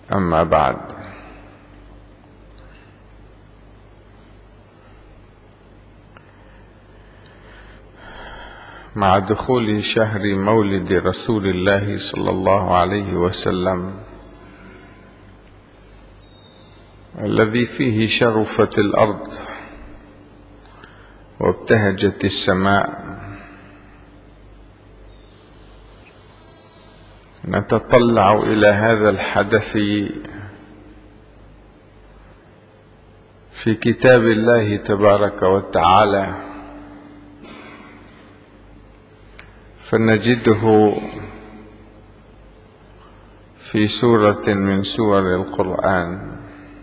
أما بعد، مع دخول شهر مولد رسول الله صلى الله عليه وسلم الذي فيه شرفت الأرض وابتهجت السماء، نتطلع إلى هذا الحدث في كتاب الله تبارك وتعالى، فنجده في سورة من سور القرآن.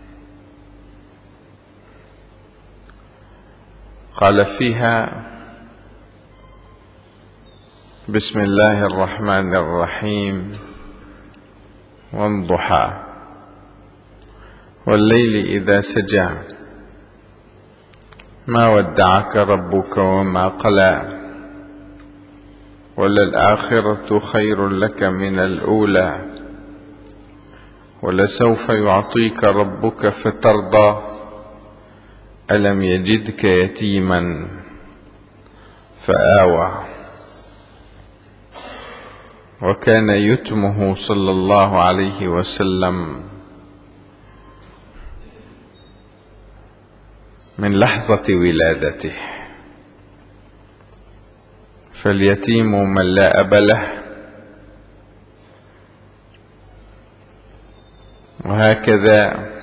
قال فيها: بسم الله الرحمن الرحيم، والضحى والليل إذا سجى، ما ودعك ربك وما قلى، وللآخرة خير لك من الأولى، ولسوف يعطيك ربك فترضى، ألم يجدك يتيما فآوى. وكان يتمه صلى الله عليه وسلم من لحظة ولادته، فاليتيم من لا أب له، وهكذا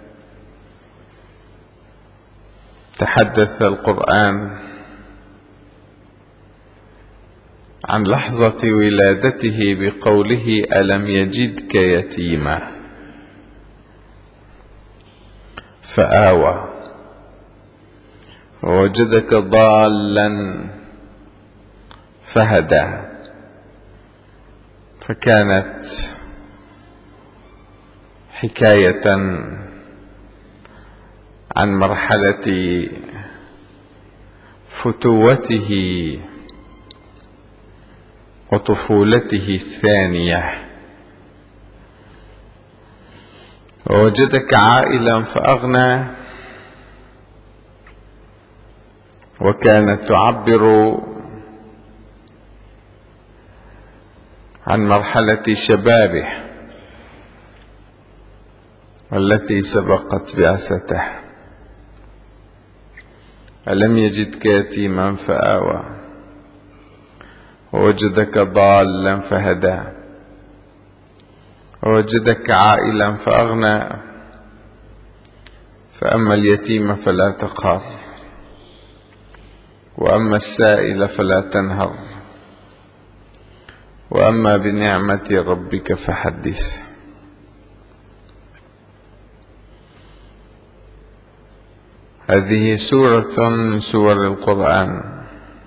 تحدث القرآن عن لحظة ولادته بقوله: ألم يجدك يتيما فآوى، ووجدك ضالا فهدى. فكانت حكاية عن مرحلة فتوته وطفولته الثانية. ووجدك عائلا فأغنى، وكانت تعبر عن مرحلة شبابه والتي سبقت بعثته. ألم يجدك يتيما فآوى، ووجدك ضالا فهدى، ووجدك عائلا فأغنى، فأما اليتيم فلا تقهر، وأما السائل فلا تنهر، وأما بنعمة ربك فحدث. هذه سورة من سور القرآن،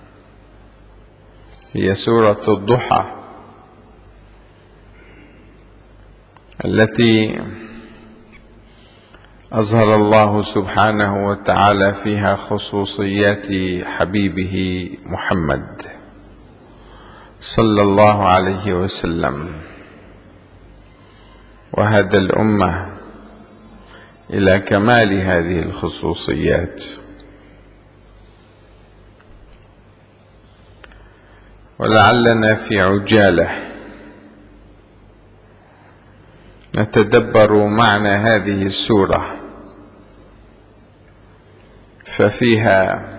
هي سورة الضحى التي أظهر الله سبحانه وتعالى فيها خصوصيات حبيبه محمد صلى الله عليه وسلم، وهدى الأمة إلى كمال هذه الخصوصيات. ولعلنا في عجالة نتدبر معنى هذه السورة، ففيها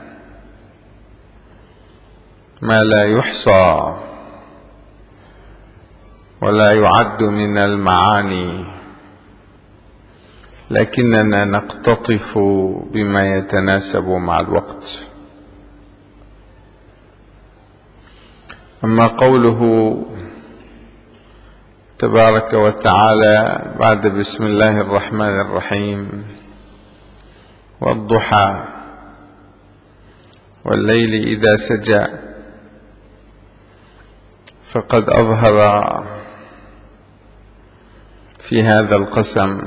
ما لا يحصى ولا يعد من المعاني، لكننا نقتطف بما يتناسب مع الوقت. أما قوله تبارك وتعالى بعد بسم الله الرحمن الرحيم: والضحى والليل إذا سجى، فقد أظهر في هذا القسم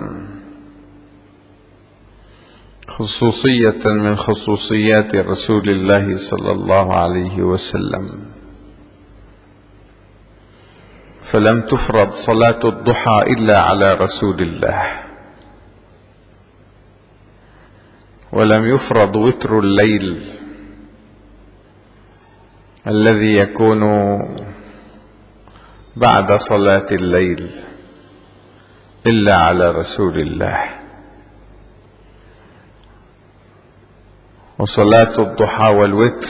خصوصية من خصوصيات رسول الله صلى الله عليه وسلم، فلم تفرض صلاة الضحى إلا على رسول الله، ولم يفرض وتر الليل الذي يكون بعد صلاة الليل إلا على رسول الله. وصلاة الضحى والوتر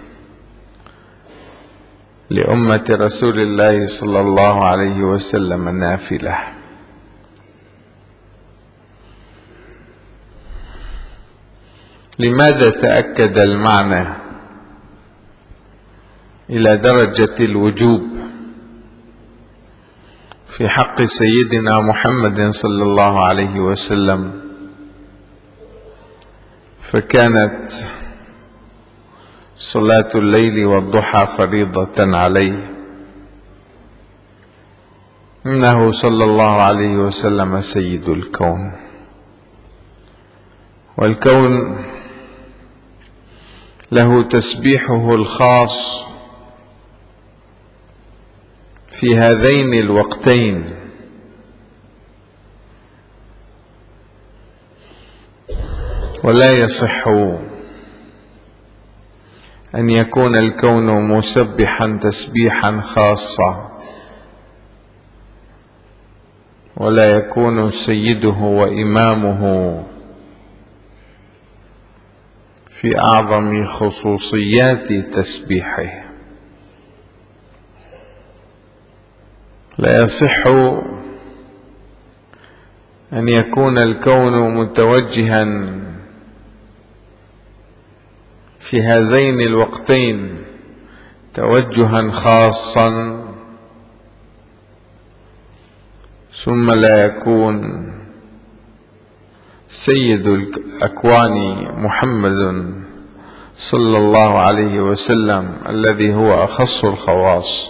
لأمة رسول الله صلى الله عليه وسلم نافلة. لماذا تأكد المعنى إلى درجة الوجوب في حق سيدنا محمد صلى الله عليه وسلم؟ فكانت صلاة الليل والضحى فريضة عليه، إنه صلى الله عليه وسلم سيد الكون، والكون له تسبيحه الخاص في هذين الوقتين، ولا يصح أن يكون الكون مسبحا تسبيحا خاصا ولا يكون سيده وإمامه في أعظم خصوصيات تسبيحه. لا يصح أن يكون الكون متوجها في هذين الوقتين توجها خاصا ثم لا يكون سيد الأكوان محمد صلى الله عليه وسلم الذي هو أخص الخواص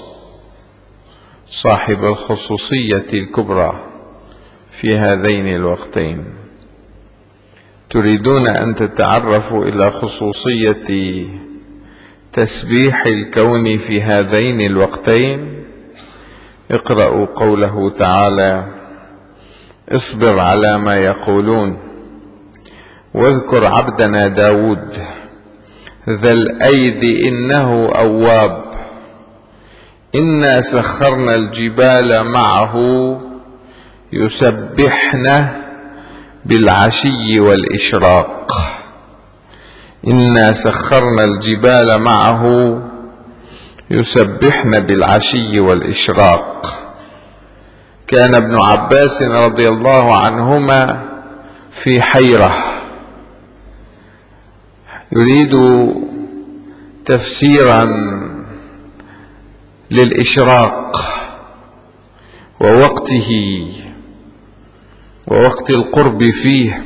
صاحب الخصوصية الكبرى في هذين الوقتين. تريدون أن تتعرفوا إلى خصوصية تسبيح الكون في هذين الوقتين؟ اقرأوا قوله تعالى: اصبر على ما يقولون واذكر عبدنا داود ذا الأيد إنه أواب إنا سخرنا الجبال معه يسبحن بالعشي والإشراق. إنا سخرنا الجبال معه يسبحن بالعشي والإشراق. كان ابن عباس رضي الله عنهما في حيرة، يريد تفسيرا للإشراق ووقته ووقت القرب فيه،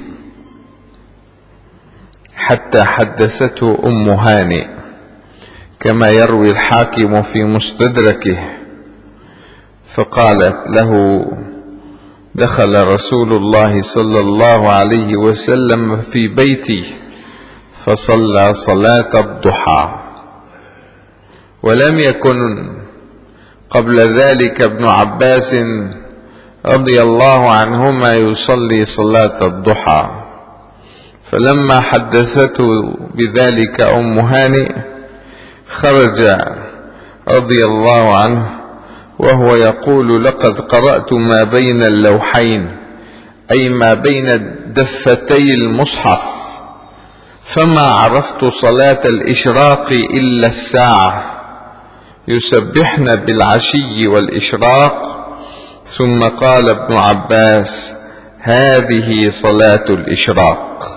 حتى حدثته أم هانئ كما يروي الحاكم في مستدركه، فقالت له: دخل رسول الله صلى الله عليه وسلم في بيتي فصلى صلاة الضحى، ولم يكن قبل ذلك ابن عباس رضي الله عنهما يصلي صلاة الضحى. فلما حدثته بذلك أم هانئ خرج رضي الله عنه وهو يقول: لقد قرأت ما بين اللوحين، أي ما بين دفتي المصحف، فما عرفت صلاة الإشراق إلا الساعة، يسبحن بالعشي والإشراق. ثم قال ابن عباس: هذه صلاة الإشراق.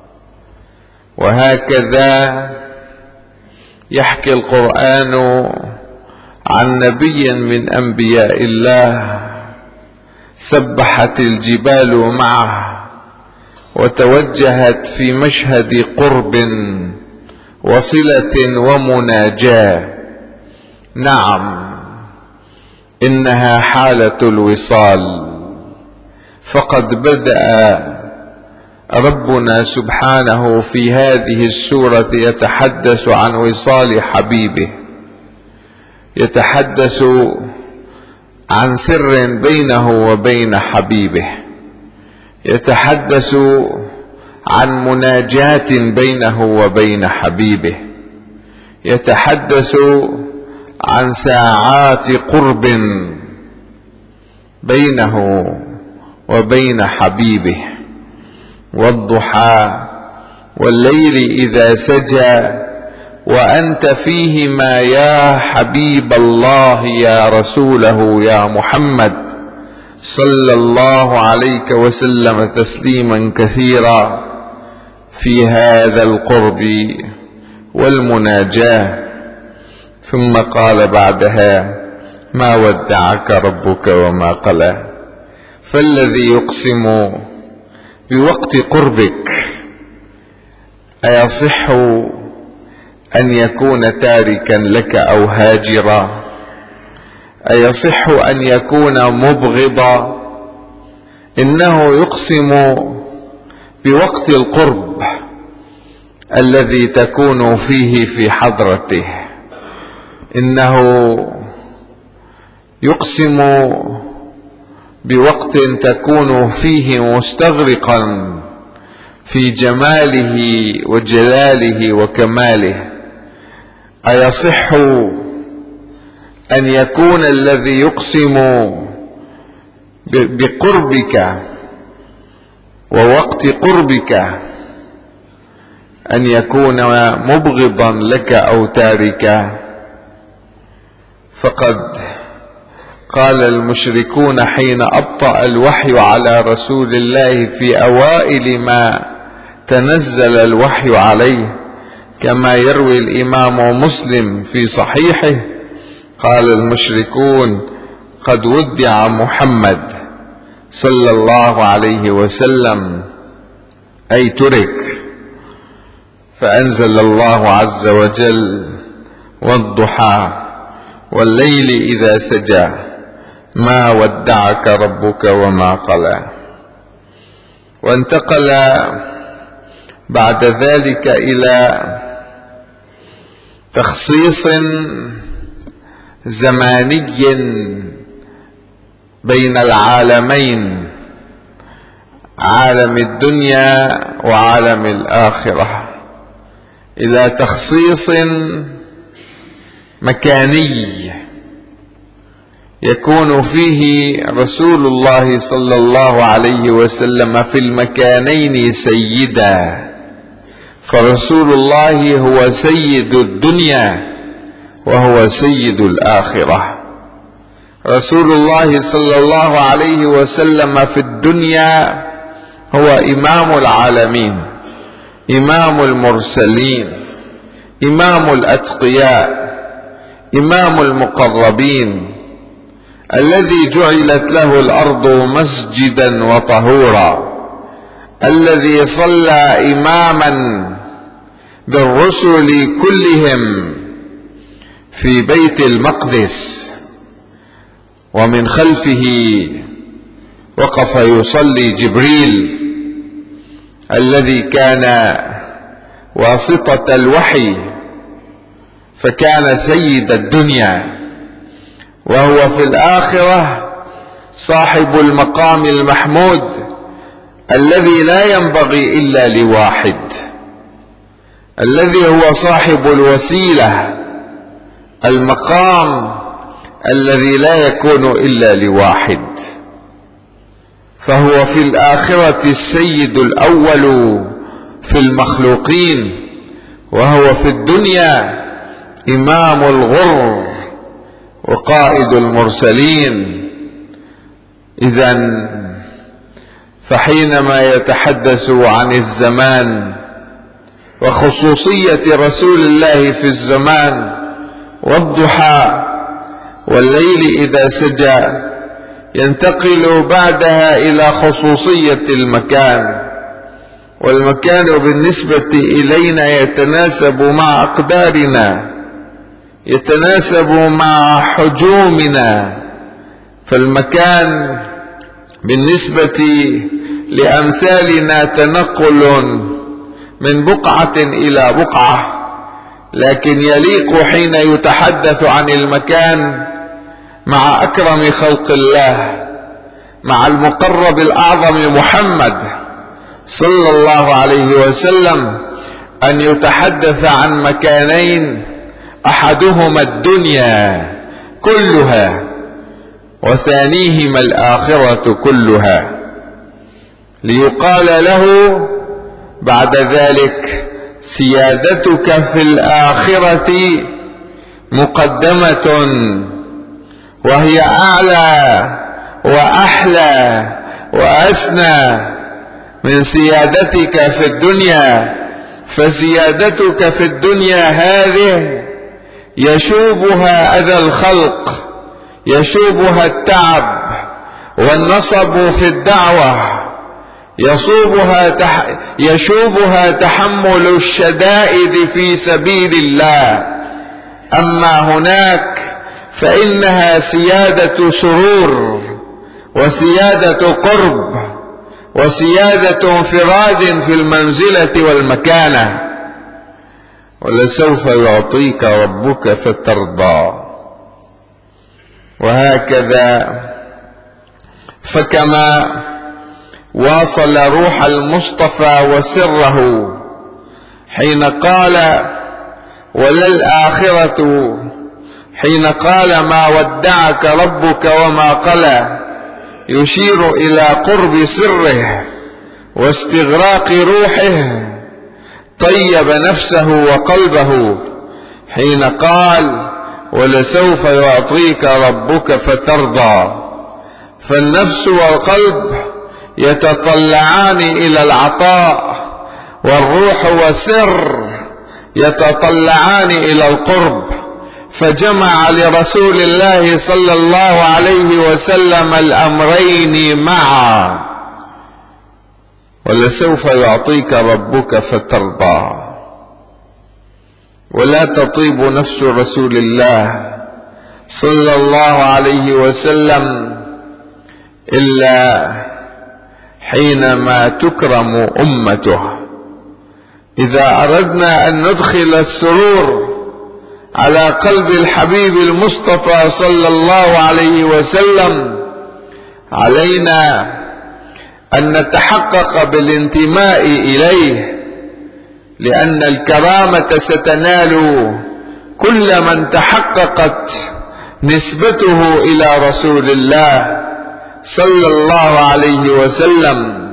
وهكذا يحكي القرآن عن نبي من أنبياء الله سبحت الجبال معه وتوجهت في مشهد قرب وصلة ومناجاة. نعم، إنها حالة الوصال، فقد بدأ ربنا سبحانه في هذه السورة يتحدث عن وصال حبيبه، يتحدث عن سر بينه وبين حبيبه، يتحدث عن مناجاة بينه وبين حبيبه، يتحدث عن ساعات قرب بينه وبين حبيبه. والضحى والليل إذا سجى وأنت فيهما يا حبيب الله يا رسوله يا محمد صلى الله عليك وسلم تسليما كثيرا في هذا القرب والمناجاة. ثم قال بعدها: ما ودعك ربك وما قلى. فالذي يقسم بوقت قربك أيصح أن يكون تاركا لك أو هاجرا؟ أيصح أن يكون مبغضا؟ إنه يقسم بوقت القرب الذي تكون فيه في حضرته، إنه يقسم بوقت تكون فيه مستغرقا في جماله وجلاله وكماله. أيصح أن يكون الذي يقسم بقربك ووقت قربك أن يكون مبغضا لك أو تاركا؟ فقد قال المشركون حين أبطأ الوحي على رسول الله في أوائل ما تنزل الوحي عليه، كما يروي الإمام مسلم في صحيحه، قال المشركون: قد ودع محمد صلى الله عليه وسلم، أي ترك. فأنزل الله عز وجل: والضحى والليل إذا سجى ما ودعك ربك وما قلى. وانتقل بعد ذلك إلى تخصيص زماني بين العالمين، عالم الدنيا وعالم الآخرة، إلى تخصيص مكاني يكون فيه رسول الله صلى الله عليه وسلم في المكانين سيدا. فرسول الله هو سيد الدنيا وهو سيد الآخرة. رسول الله صلى الله عليه وسلم في الدنيا هو إمام العالمين، إمام المرسلين، إمام الأتقياء، إمام المقربين، الذي جعلت له الأرض مسجدا وطهورا، الذي صلى إماما بالرسل كلهم في بيت المقدس، ومن خلفه وقف يصلي جبريل الذي كان واسطة الوحي، فكان سيد الدنيا. وهو في الآخرة صاحب المقام المحمود الذي لا ينبغي إلا لواحد، الذي هو صاحب الوسيلة، المقام الذي لا يكون إلا لواحد. فهو في الآخرة السيد الأول في المخلوقين، وهو في الدنيا إمام الغر وقائد المرسلين. إذن فحينما يتحدث عن الزمان وخصوصية رسول الله في الزمان، والضحى والليل إذا سجى، ينتقل بعدها إلى خصوصية المكان. والمكان بالنسبة إلينا يتناسب مع أقدارنا، يتناسب مع حجومنا. فالمكان بالنسبة لأمثالنا تنقل من بقعة إلى بقعة، لكن يليق حين يتحدث عن المكان مع أكرم خلق الله، مع المقرب الأعظم محمد صلى الله عليه وسلم، أن يتحدث عن مكانين، أحدهما الدنيا كلها وثانيهما الآخرة كلها، ليقال له بعد ذلك: سيادتك في الآخرة مقدمة، وهي أعلى وأحلى وأسنى من سيادتك في الدنيا. فسيادتك في الدنيا هذه يشوبها أذى الخلق، يشوبها التعب والنصب في الدعوة، يشوبها تحمل الشدائد في سبيل الله. أما هناك فإنها سيادة سرور وسيادة قرب وسيادة انفراد في المنزلة والمكانة. ولسوف يعطيك ربك فترضى. وهكذا فكما واصل روح المصطفى وسره حين قال: وللآخرة، حين قال: ما ودعك ربك وما قلى، يشير إلى قرب سره واستغراق روحه، طيب نفسه وقلبه حين قال: ولسوف يعطيك ربك فترضى. فالنفس والقلب يتطلعان إلى العطاء، والروح والسر يتطلعان إلى القرب، فجمع لرسول الله صلى الله عليه وسلم الأمرين معا: ولسوف يعطيك ربك فترضى. ولا تطيب نفس رسول الله صلى الله عليه وسلم إلا حينما تكرم أمته. إذا أردنا أن ندخل السرور على قلب الحبيب المصطفى صلى الله عليه وسلم، علينا أن نتحقق بالانتماء إليه، لأن الكرامة ستنال كل من تحققت نسبته إلى رسول الله صلى الله عليه وسلم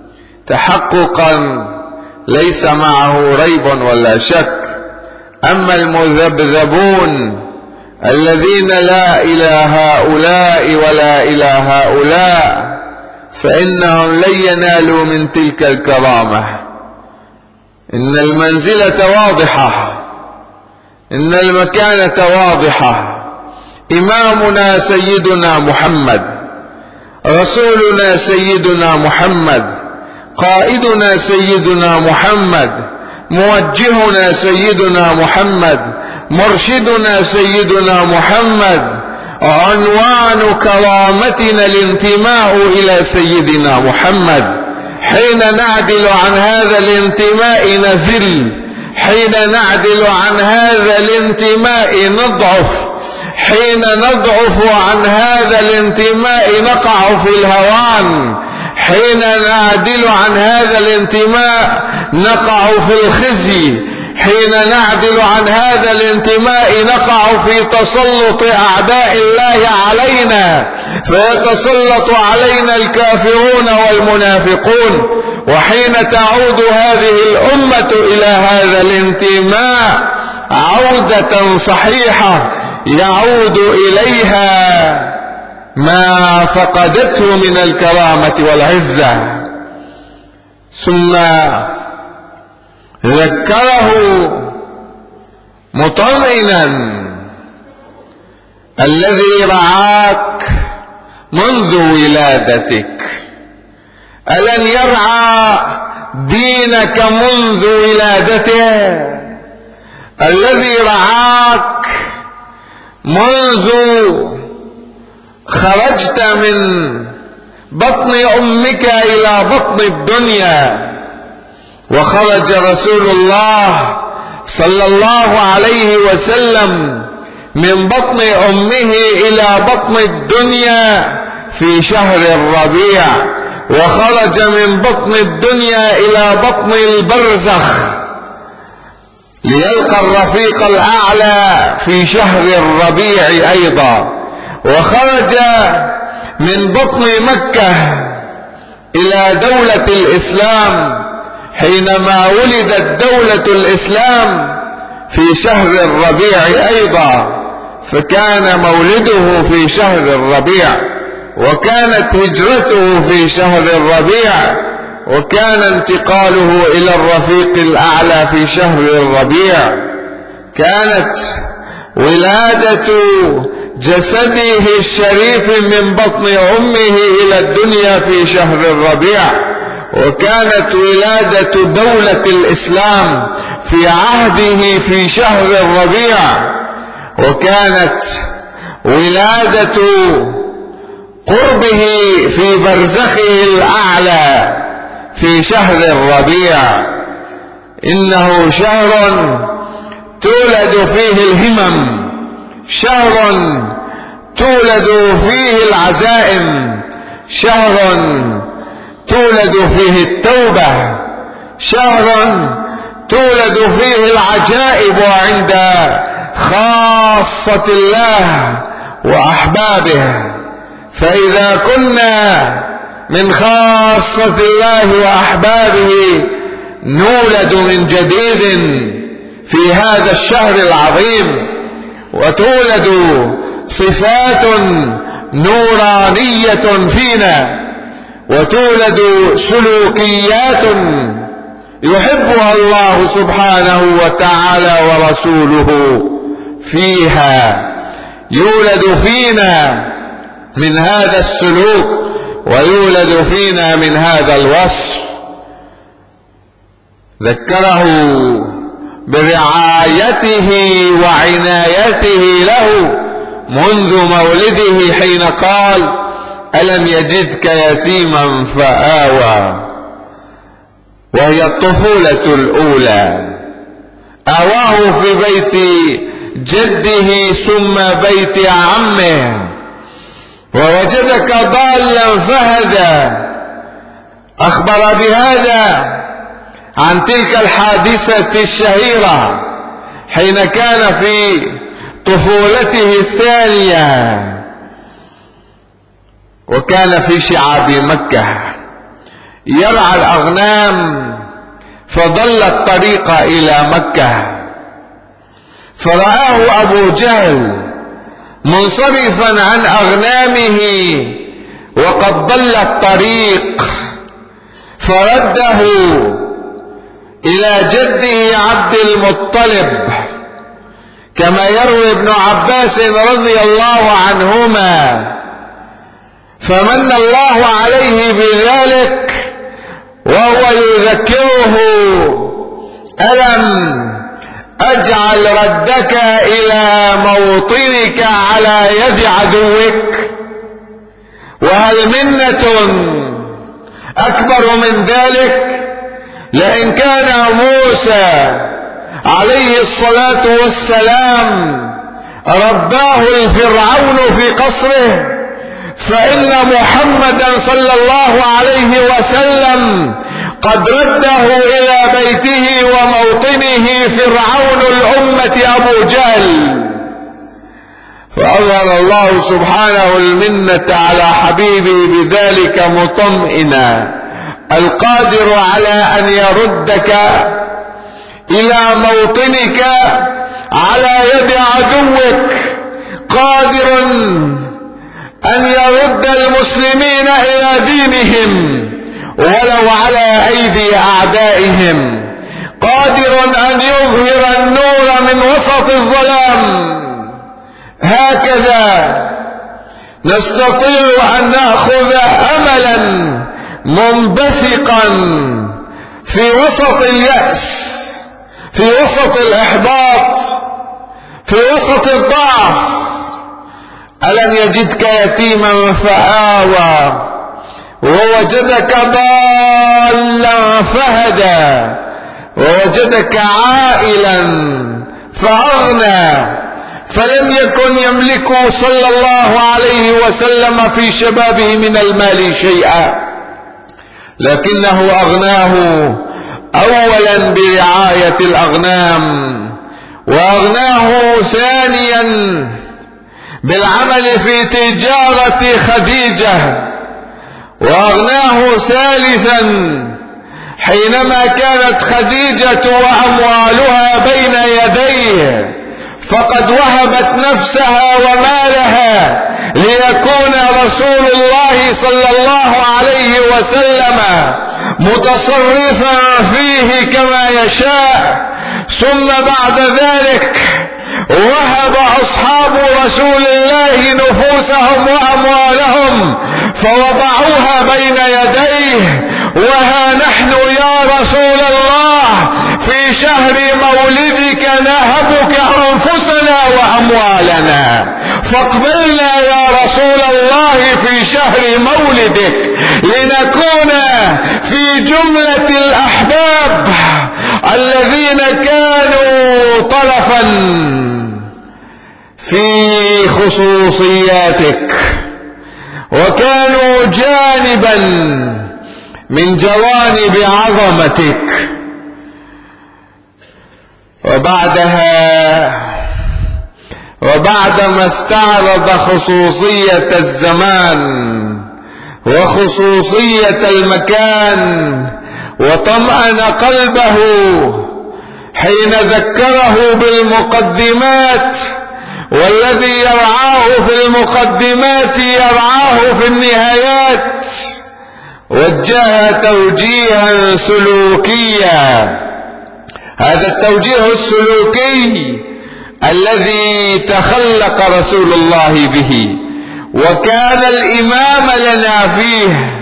تحققا ليس معه ريب ولا شك. أما المذبذبون الذين لا إلى هؤلاء ولا إلى هؤلاء فإنهم لن ينالوا من تلك الكرامة. إن المنزلة واضحة، إن المكانة واضحة. إمامنا سيدنا محمد، رسولنا سيدنا محمد، قائدنا سيدنا محمد، موجهنا سيدنا محمد، مرشدنا سيدنا محمد. عنوان كرامتنا الانتماء إلى سيدنا محمد. حين نعدل عن هذا الانتماء نزل، حين نعدل عن هذا الانتماء نضعف، حين نضعف عن هذا الانتماء نقع في الهوان، حين نعدل عن هذا الانتماء نقع في الخزي، حين نعدل عن هذا الانتماء نقع في تسلط أعداء الله علينا، فيتسلط علينا الكافرون والمنافقون. وحين تعود هذه الأمة إلى هذا الانتماء عودة صحيحة يعود إليها ما فقدته من الكرامة والعزة. ثم ذكره مطمئنا: الذي رعاك منذ ولادتك، ألن يرعى دينك منذ ولادته؟ الذي رعاك منذ خرجت من بطن أمك إلى بطن الدنيا. وخرج رسول الله صلى الله عليه وسلم من بطن أمه إلى بطن الدنيا في شهر الربيع، وخرج من بطن الدنيا إلى بطن البرزخ ليلقى الرفيق الأعلى في شهر الربيع أيضا، وخرج من بطن مكة إلى دولة الإسلام حينما ولدت دولة الإسلام في شهر الربيع أيضا، فكان مولده في شهر الربيع، وكانت هجرته في شهر الربيع، وكان انتقاله إلى الرفيق الأعلى في شهر الربيع. كانت ولادة جسده الشريف من بطن أمه إلى الدنيا في شهر الربيع، وكانت ولادة دولة الإسلام في عهده في شهر الربيع، وكانت ولادة قربه في برزخه الأعلى في شهر الربيع. إنه شهر تولد فيه الهمم، شهر تولد فيه العزائم، شهر تولد فيه التوبة، شهر تولد فيه العجائب عند خاصة الله وأحبابه. فإذا كنا من خاصة الله وأحبابه نولد من جديد في هذا الشهر العظيم، وتولد صفات نورانية فينا، وتولد سلوكيات يحبها الله سبحانه وتعالى ورسوله فيها. يولد فينا من هذا السلوك، ويولد فينا من هذا الوصف. ذكره برعايته وعنايته له منذ مولده حين قال: ألم يجدك يتيما فآوى. وهي الطفولة الأولى، آواه في بيت جده ثم بيت عمه. ووجدك ضالا فهدى. أخبر بهذا عن تلك الحادثة الشهيرة حين كان في طفولته الثانية، وكان في شعاب مكة يرعى الأغنام، فضل الطريق إلى مكة، فرآه أبو جهل منصرفا عن أغنامه وقد ضل الطريق، فرده إلى جده عبد المطلب، كما يروي ابن عباس رضي الله عنهما: فمن الله عليه بذلك وهو يذكره: ألم أجعل ردك إلى موطنك على يد عدوك؟ وهل منة أكبر من ذلك؟ لئن كان موسى عليه الصلاة والسلام رباه الفرعون في قصره، فإن محمدا صلى الله عليه وسلم قد رده إلى بيته وموطنه فرعون الأمة أبو جهل. فأظهر الله سبحانه المنة على حبيبه بذلك مطمئنا، القادر على أن يردك إلى موطنك على يد عدوك، قادر أن يرد المسلمين إلى دينهم ولو على أيدي أعدائهم، قادر أن يظهر النور من وسط الظلام. هكذا نستطيع أن نأخذ أملا منبثقا في وسط اليأس، في وسط الإحباط، في وسط الضعف. ألم يجدك يتيما فآوى ووجدك ضالا فهدى، ووجدك عائلا فأغنى، فلم يكن يملك صلى الله عليه وسلم في شبابه من المال شيئا، لكنه أغناه أولا برعاية الأغنام، وأغناه ثانيا بالعمل في تجارة خديجة، وأغناه ثالثا حينما كانت خديجة وأموالها بين يديه فقد وهبت نفسها ومالها ليكون رسول الله صلى الله عليه وسلم متصرفا فيه كما يشاء. ثم بعد ذلك وهب أصحاب رسول الله نفوسهم وأموالهم فوضعوها بين يديه، وها نحن يا رسول الله في شهر مولدك نهبك أنفسنا وأموالنا، فاقبلنا يا رسول الله في شهر مولدك لنكون في جملة الأحباب الذين كانوا طرفا في خصوصياتك وكانوا جانبا من جوانب عظمتك. وبعدما استعرض خصوصية الزمان وخصوصية المكان وطمأن قلبه حين ذكره بالمقدمات، والذي يرعاه في المقدمات يرعاه في النهايات، وجه توجيها سلوكيا. هذا التوجيه السلوكي الذي تخلق رسول الله به وكان الإمام لنا فيه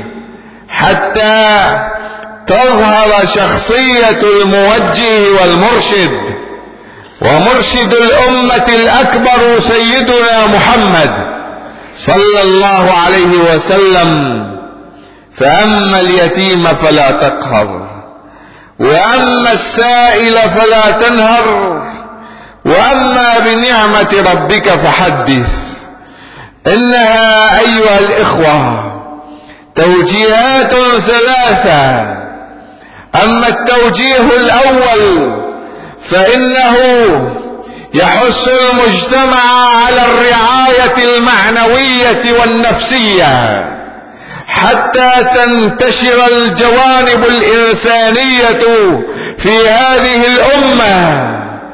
حتى تظهر شخصية الموجه والمرشد، ومرشد الأمة الأكبر سيدنا محمد صلى الله عليه وسلم. فأما اليتيم فلا تقهر، وأما السائل فلا تنهر، وأما بنعمة ربك فحدث. إنها أيها الإخوة توجيهات ثلاثة. أما التوجيه الأول فإنه يحث المجتمع على الرعاية المعنوية والنفسية حتى تنتشر الجوانب الإنسانية في هذه الأمة،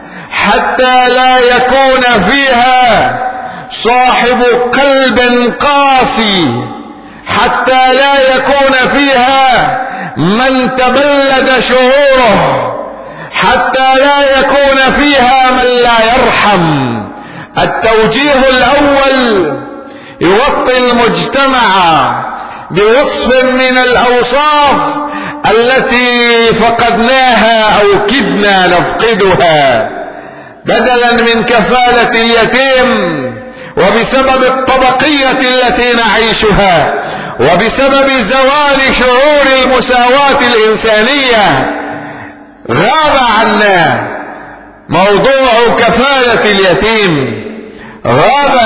حتى لا يكون فيها صاحب قلب قاسي، حتى لا يكون فيها من تبلد شعوره، حتى لا يكون فيها من لا يرحم. التوجيه الأول يوطي المجتمع بوصف من الأوصاف التي فقدناها أو كدنا نفقدها، بدلا من كفالة اليتيم وبسبب الطبقية التي نعيشها وبسبب زوال شعور المساواة الإنسانية غاب عنا موضوع كفالة اليتيم، غاب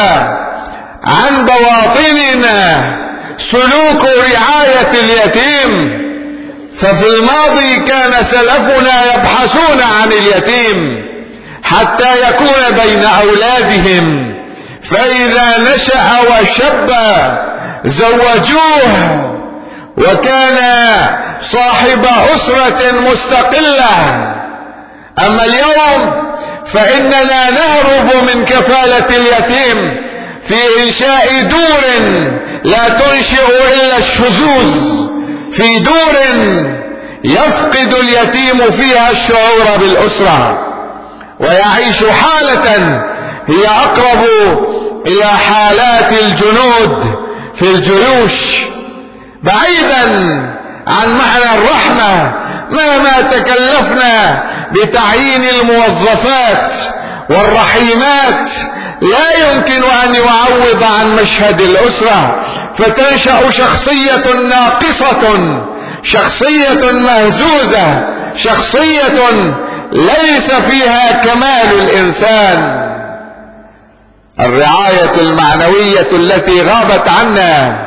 عن بواطننا سلوك رعاية اليتيم. ففي الماضي كان سلفنا يبحثون عن اليتيم حتى يكون بين أولادهم، فإذا نشأ وشب زوجوه وكان صاحب أسرة مستقلة. أما اليوم فإننا نهرب من كفالة اليتيم في إنشاء دور لا تنشئ إلا الشذوذ، في دور يفقد اليتيم فيها الشعور بالأسرة ويعيش حالة هي أقرب إلى حالات الجنود في الجيوش، بعيدا عن معنى الرحمة. مهما تكلفنا بتعيين الموظفات والرحيمات لا يمكن أن يعوض عن مشهد الأسرة، فتنشأ شخصية ناقصة، شخصية مهزوزة، شخصية ليس فيها كمال الإنسان. الرعاية المعنوية التي غابت عنا،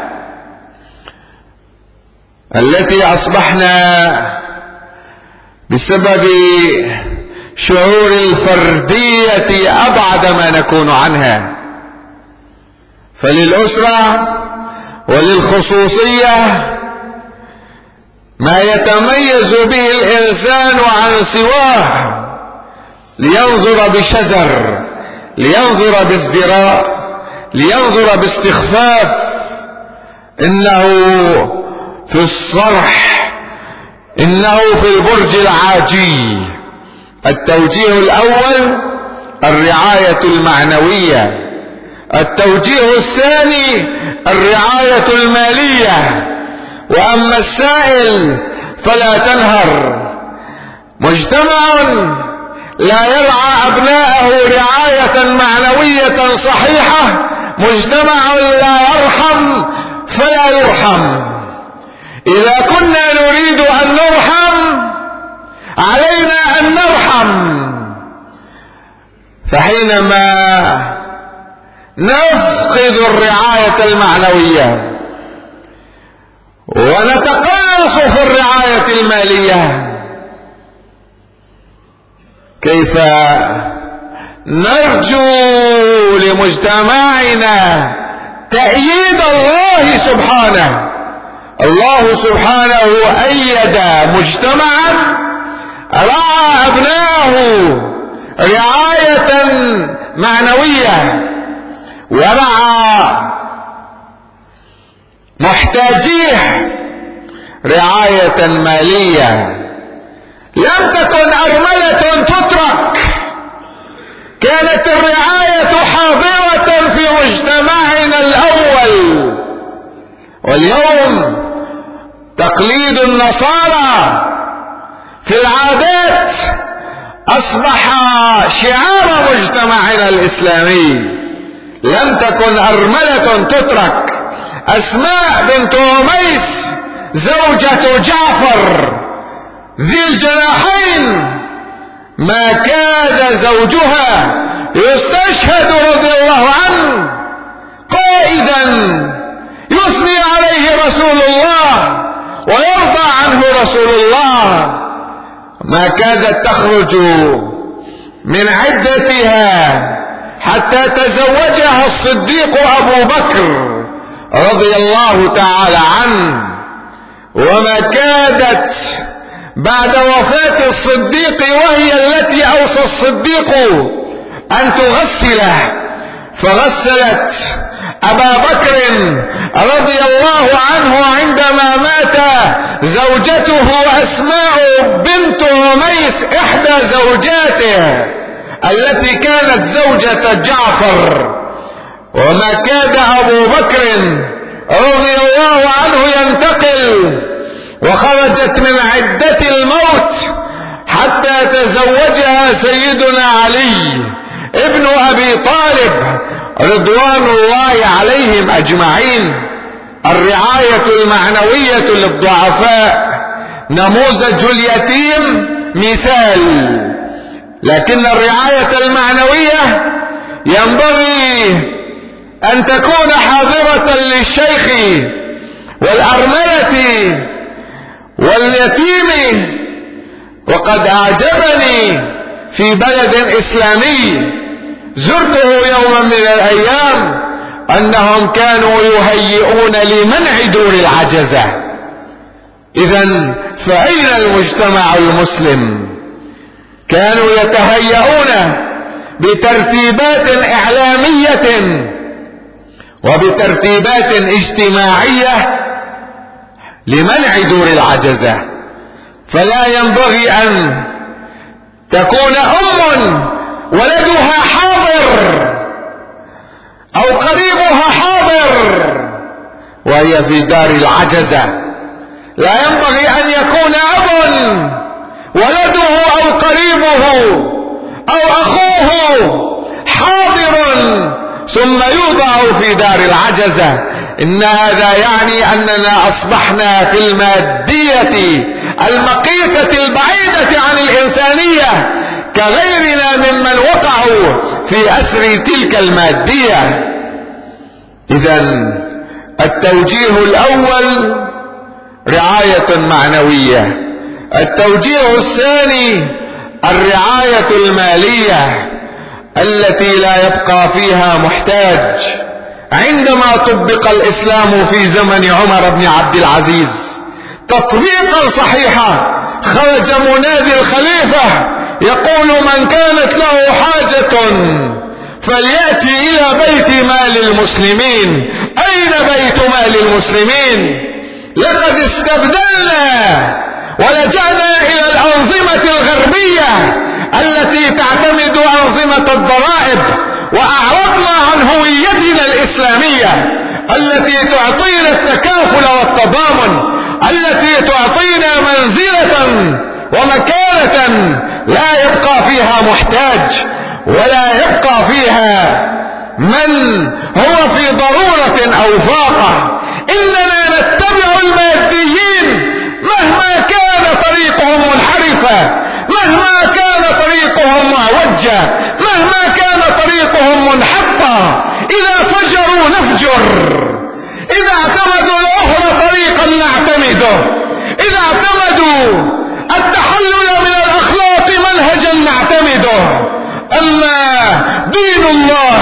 التي أصبحنا بسبب شعور الفردية أبعد ما نكون عنها. فللأسرة وللخصوصية ما يتميز به الإنسان عن سواه، لينظر بشزر، لينظر بازدراء، لينظر باستخفاف. إنه في الصرح، إنه في البرج العاجي. التوجيه الأول الرعاية المعنوية، التوجيه الثاني الرعاية المالية. وأما السائل فلا تنهر. مجتمع لا يرعى أبناءه رعاية معنوية صحيحة مجتمع لا يرحم فلا يرحم. إذا كنا نريد أن نرحم علينا أن نرحم. فحينما نفقد الرعاية المعنوية ونتقاص في الرعاية المالية، كيف نرجو لمجتمعنا تأييد الله سبحانه؟ الله سبحانه أيد مجتمعا رعى أبناءه رعاية معنوية ورعى محتاجيه رعاية مالية. لم تكن أرملة تترك، كانت الرعاية حاضرة في مجتمعنا الأول. واليوم تقليد النصارى في العادات أصبح شعار مجتمعنا الإسلامي. لم تكن أرملة تترك. أسماء بنت أميس زوجة جعفر ذي الجناحين ما كاد زوجها يستشهد رضي الله عنه قائدا يثني عليه رسول الله ويرضى عنه رسول الله. ما كادت تخرج من عدتها حتى تزوجها الصديق أبو بكر رضي الله تعالى عنه. وما كادت بعد وفاة الصديق وهي التي أوصى الصديق أن تغسله، فغسلت أبا بكر رضي الله عنه عندما مات زوجته أسماء بنت أميس إحدى زوجاته التي كانت زوجة جعفر. وما كاد أبو بكر رضي الله عنه ينتقل وخرجت من عدة الموت حتى تزوجها سيدنا علي ابن أبي طالب رضوان الله عليهم أجمعين. الرعاية المعنوية للضعفاء، نموذج اليتيم مثال، لكن الرعاية المعنوية ينبغي أن تكون حاضرة للشيخ والأرملة واليتيم. وقد أعجبني في بلد إسلامي زرته يوما من الأيام أنهم كانوا يهيئون لمنع دور العجزة. إذن فأين المجتمع المسلم؟ كانوا يتهيئون بترتيبات إعلامية وبترتيبات اجتماعية لمنع دور العجزة. فلا ينبغي أن تكون ولدها حاضر أو قريبها حاضر وهي في دار العجزة. لا ينبغي أن يكون ولده أو قريبه أو أخوه حاضر ثم يوضع في دار العجزة. إن هذا يعني أننا أصبحنا في المادية المقيتة البعيدة عن الإنسانية كغيرنا ممن وقعوا في أسر تلك المادية. إذن التوجيه الأول رعاية معنوية. التوجيه الثاني الرعاية المالية التي لا يبقى فيها محتاج. عندما طبق الإسلام في زمن عمر بن عبد العزيز تطبيقا صحيحا، خرج منادي الخليفة يقول: من كانت له حاجة فليأتي إلى بيت مال المسلمين. أين بيت مال المسلمين؟ لقد استبدلنا ولجأنا إلى الأنظمة الغربية التي تعتمد أنظمة الضرائب، وأعرضنا عن هويتنا الإسلامية التي تعطينا التكافل والتضامن، التي تعطينا منزلة ومكانة لا يبقى فيها محتاج، ولا يبقى فيها من هو في ضرورة أو فاقة. إننا نتبع الماديين مهما كان طريقهم منحرفا، مهما كان طريقهم معوجة، مهما كان طريقهم منحطة. إذا فجروا نفجر، إذا اعتمدوا الأخرى طريقا نعتمده، إذا اعتمدوا التحلل من الأخلاق منهجا نعتمده. أما دين الله،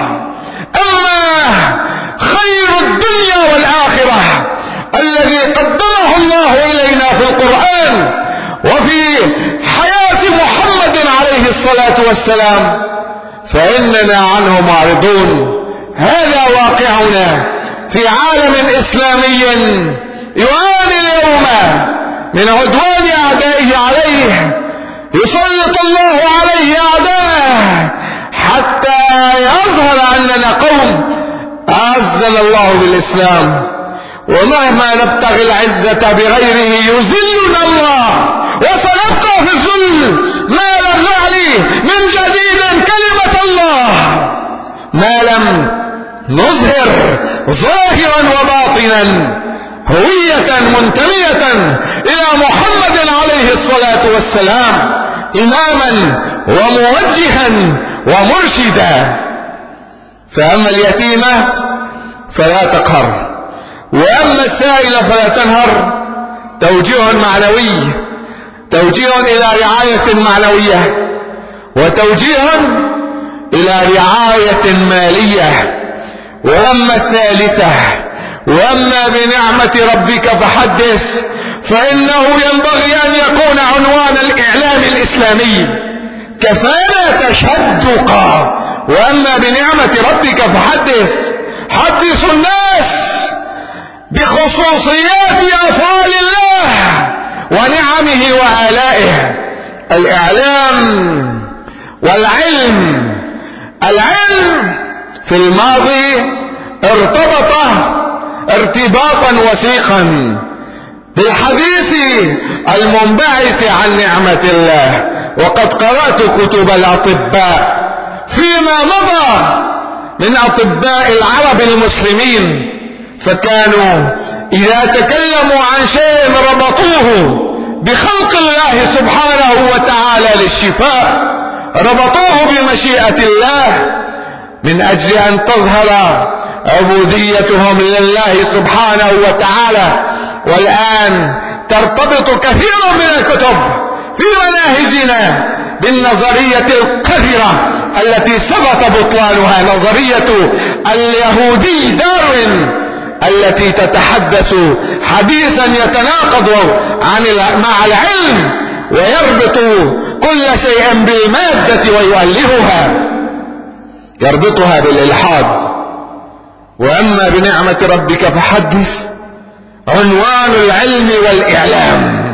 أما خير الدنيا والآخرة الذي قدمه الله إلينا في القرآن وفي حياة محمد عليه الصلاة والسلام، فإننا عنه معرضون. هذا واقعنا في عالم إسلامي يعاني اليوم من عدوان أعدائه عليه. يسلط الله عليه أعداءه حتى يظهر أننا قوم أعزنا الله بالإسلام، ومهما نبتغي العزة بغيره يذلنا الله، وسنبقى في الذل ما لم نعلي من جديد كلمة الله، ما لم نظهر ظاهرا وباطنا هوية منتمية إلى محمد عليه الصلاة والسلام، إماما وموجها ومرشدا. فأما اليتيمة فلا تقهر، وأما السائل فلا تنهر. توجيه معنوي، توجيه إلى رعاية معنوية، وتوجيه إلى رعاية مالية. وأما الثالثة، وأما بنعمة ربك فحدث، فإنه ينبغي أن يكون عنوان الإعلام الإسلامي. كفانا تشدقا. وأما بنعمة ربك فحدث، حدث الناس بخصوصيات أفعال الله ونعمه وآلائه. الإعلام والعلم، العلم في الماضي ارتبط ارتباطا وثيقا بالحديث المنبعث عن نعمة الله. وقد قرأت كتب الأطباء فيما مضى من أطباء العرب المسلمين، فكانوا إذا تكلموا عن شيء ربطوه بخلق الله سبحانه وتعالى للشفاء، ربطوه بمشيئة الله من أجل أن تظهر عبوديتهم لله سبحانه وتعالى. والآن ترتبط كثير من الكتب في مناهجنا بالنظرية القذرة التي ثبت بطلانها، نظرية اليهودي داروين، التي تتحدث حديثا يتناقض مع العلم، ويربط كل شيء بالمادة ويؤلهها، يربطها بالإلحاد. وأما بنعمة ربك فحدث، عنوان العلم والإعلام.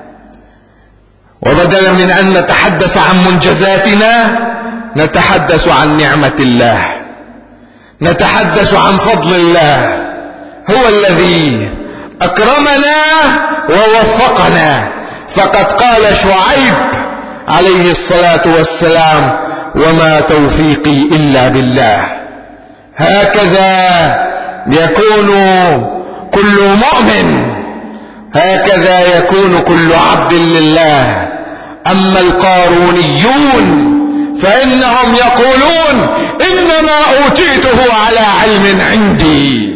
وبدلا من أن نتحدث عن منجزاتنا نتحدث عن نعمة الله، نتحدث عن فضل الله. هو الذي أكرمنا ووفقنا. فقد قال شعيب عليه الصلاة والسلام: وما توفيقي إلا بالله. هكذا يكون كل مؤمن، هكذا يكون كل عبد لله. أما القارونيون فإنهم يقولون إنما أوتيته على علم عندي.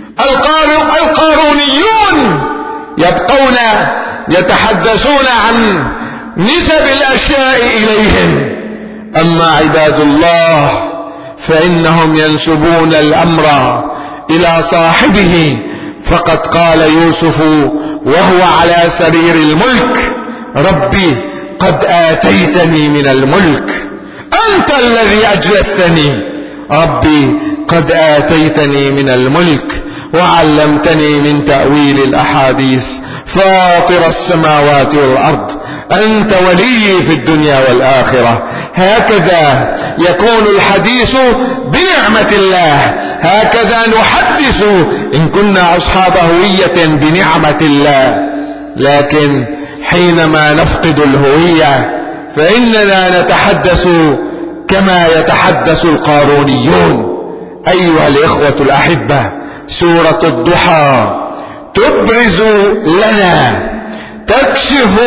القارونيون يبقون يتحدثون عن نسب الأشياء إليهم، أما عباد الله فإنهم ينسبون الأمر إلى صاحبه. فقد قال يوسف وهو على سرير الملك: ربي قد آتيتني من الملك، أنت الذي أجلستني، ربي قد آتيتني من الملك وعلمتني من تأويل الأحاديث، فاطر السماوات والأرض، أنت ولي في الدنيا والآخرة. هكذا يكون الحديث بنعمة الله، هكذا نحدث إن كنا أصحاب هوية بنعمة الله. لكن حينما نفقد الهوية فإننا نتحدث كما يتحدث القارونيون. أيها الإخوة الأحبة، سورة الضحى تبرز لنا، تكشف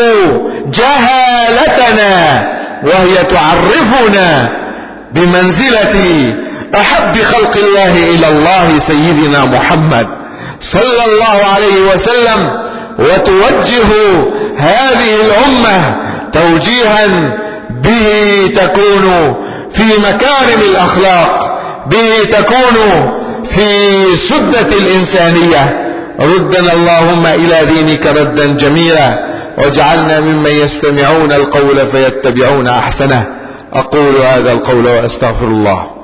جهالتنا، وهي تعرفنا بمنزلة أحب خلق الله إلى الله سيدنا محمد صلى الله عليه وسلم، وتوجه هذه الأمة توجيها به تكون في مكارم الأخلاق، به تكون في سدة الإنسانية. ردنا اللهم إلى دينك ردا جميلا، واجعلنا ممن يستمعون القول فيتبعون أحسنه. أقول هذا القول وأستغفر الله.